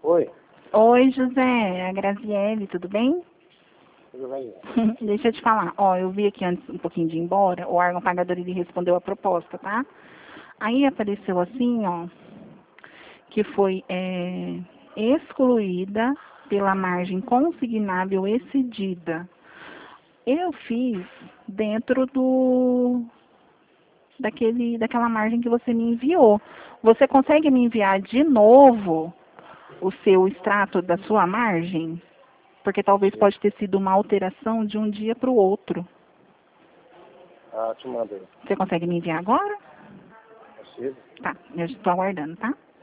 Oi, Oi, José, a Graziele, tudo bem? tudo bem? Deixa eu te falar, ó, eu vi aqui antes um pouquinho de ir embora, o órgão pagador ele respondeu a proposta, tá? Aí apareceu assim, ó, que foi excluída pela margem consignável excedida. Eu fiz dentro daquela margem que você me enviou. Você consegue me enviar de novo o seu extrato da sua margem? Porque talvez pode ter sido uma alteração de um dia para o outro. Ah, te mandei. Você consegue me enviar agora? Consigo? Tá, eu estou aguardando, tá?